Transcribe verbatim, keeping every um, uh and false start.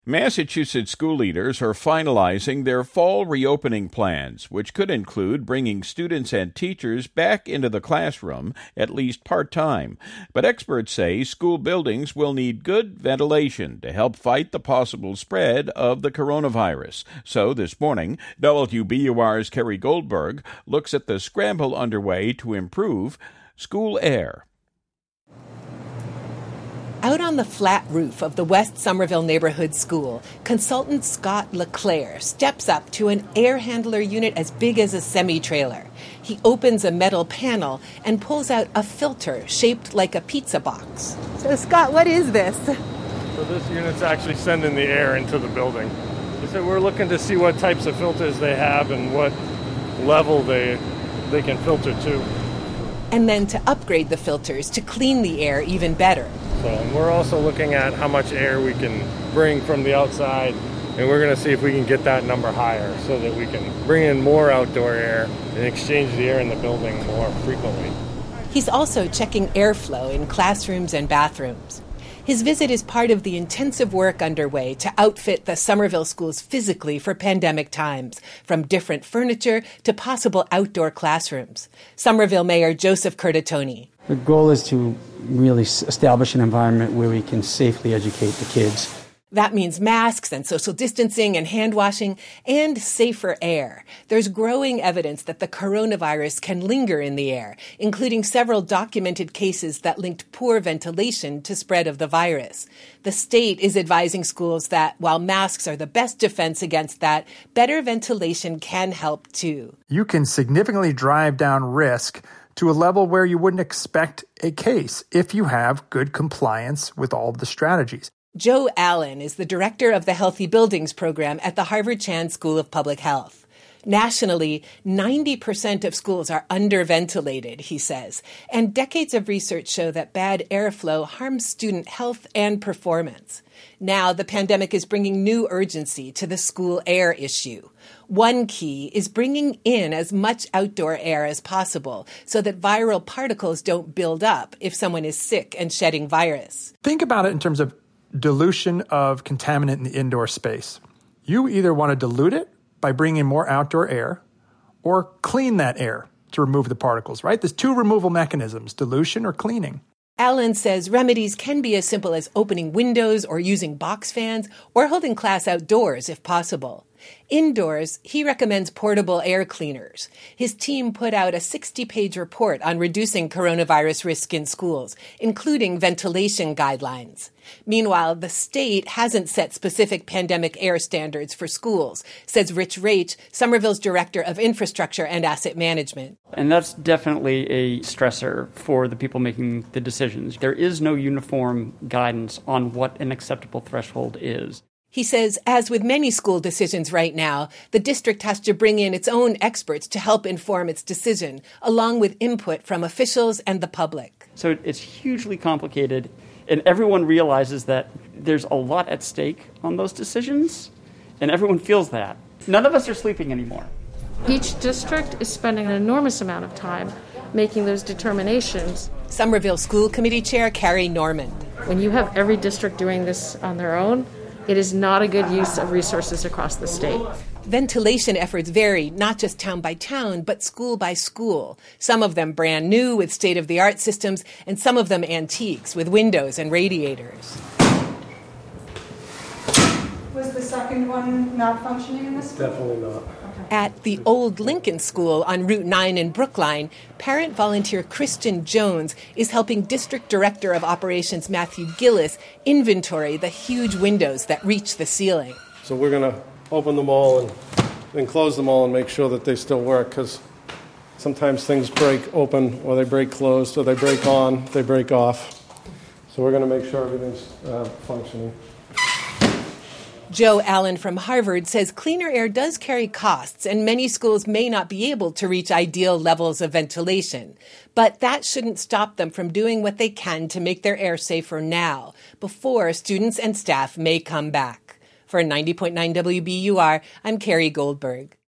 Massachusetts school leaders are finalizing their fall reopening plans, which could include bringing students and teachers back into the classroom, at least part-time. But experts say school buildings will need good ventilation to help fight the possible spread of the coronavirus. So this morning, W B U R's Kerry Goldberg looks at the scramble underway to improve school air. Out on the flat roof of the West Somerville Neighborhood School, consultant Scott LeClaire steps up to an air handler unit as big as a semi-trailer. He opens a metal panel and pulls out a filter shaped like a pizza box. So, Scott, what is this? So this unit's actually sending the air into the building. So we're looking to see what types of filters they have and what level they they can filter to. And then to upgrade the filters to clean the air even better. So, and we're also looking at how much air we can bring from the outside, and we're going to see if we can get that number higher so that we can bring in more outdoor air and exchange the air in the building more frequently. He's also checking airflow in classrooms and bathrooms. His visit is part of the intensive work underway to outfit the Somerville schools physically for pandemic times, from different furniture to possible outdoor classrooms. Somerville Mayor Joseph Curtatone. The goal is to really establish an environment where we can safely educate the kids. That means masks and social distancing and hand washing and safer air. There's growing evidence that the coronavirus can linger in the air, including several documented cases that linked poor ventilation to spread of the virus. The state is advising schools that while masks are the best defense against that, better ventilation can help too. You can significantly drive down risk to a level where you wouldn't expect a case if you have good compliance with all of the strategies. Joe Allen is the director of the Healthy Buildings program at the Harvard Chan School of Public Health. Nationally, ninety percent of schools are underventilated, he says, and decades of research show that bad airflow harms student health and performance. Now, the pandemic is bringing new urgency to the school air issue. One key is bringing in as much outdoor air as possible so that viral particles don't build up if someone is sick and shedding virus. Think about it in terms of dilution of contaminant in the indoor space. You either want to dilute it by bringing more outdoor air or clean that air to remove the particles, right? There's two removal mechanisms, dilution or cleaning. Allen says remedies can be as simple as opening windows or using box fans or holding class outdoors if possible. Indoors, he recommends portable air cleaners. His team put out a sixty-page report on reducing coronavirus risk in schools, including ventilation guidelines. Meanwhile, the state hasn't set specific pandemic air standards for schools, says Rich Raich, Somerville's Director of Infrastructure and Asset Management. And that's definitely a stressor for the people making the decisions. There is no uniform guidance on what an acceptable threshold is. He says, as with many school decisions right now, the district has to bring in its own experts to help inform its decision, along with input from officials and the public. So it's hugely complicated, and everyone realizes that there's a lot at stake on those decisions, and everyone feels that. None of us are sleeping anymore. Each district is spending an enormous amount of time making those determinations. Somerville School Committee Chair Carrie Norman. When you have every district doing this on their own, it is not a good use of resources across the state. Ventilation efforts vary, not just town by town, but school by school. Some of them brand new with state-of-the-art systems, and some of them antiques with windows and radiators. Was the second one not functioning in this? Definitely not. At the old Lincoln School on Route nine in Brookline, parent volunteer Christian Jones is helping District Director of Operations Matthew Gillis inventory the huge windows that reach the ceiling. So we're going to open them all and then close them all and make sure that they still work, because sometimes things break open or they break closed or they break on, they break off. So we're going to make sure everything's uh, functioning. Joe Allen from Harvard says cleaner air does carry costs, and many schools may not be able to reach ideal levels of ventilation. But that shouldn't stop them from doing what they can to make their air safer now, before students and staff may come back. For ninety point nine W B U R, I'm Kerry Goldberg.